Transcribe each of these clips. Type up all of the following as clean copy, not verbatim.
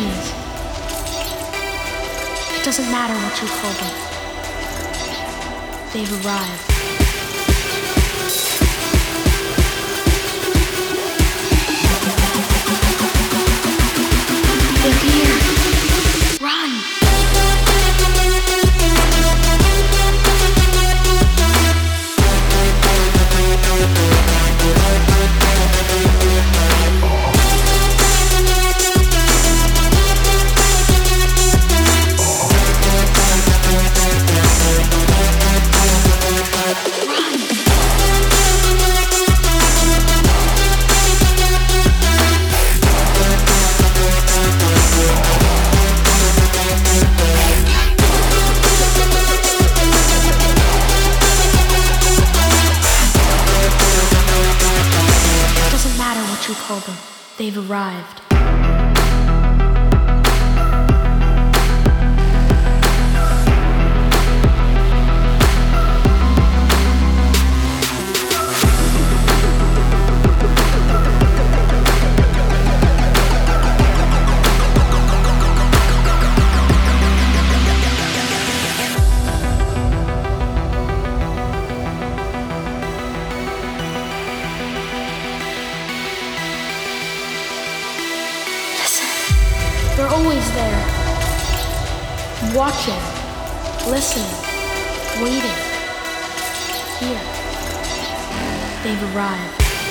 Aliens. It doesn't matter what you call them. They've arrived. They're here. Run! You call them. They've arrived. They're always there, watching, listening, waiting. Here, they've arrived.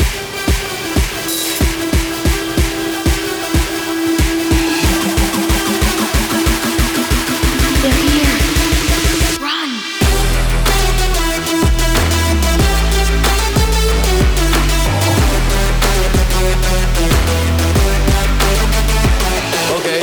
They're here. Run! Okay.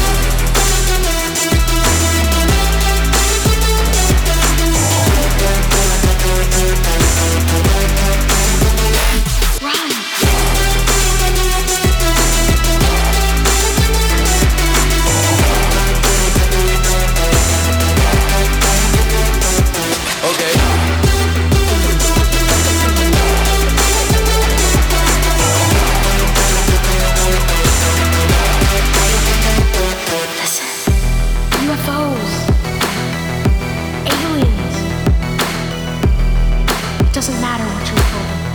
Doesn't matter what you call them.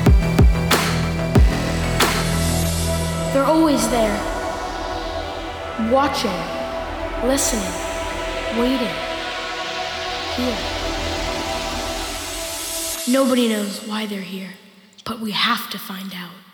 They're always there, watching, listening, waiting. Here. Nobody knows why they're here, but we have to find out.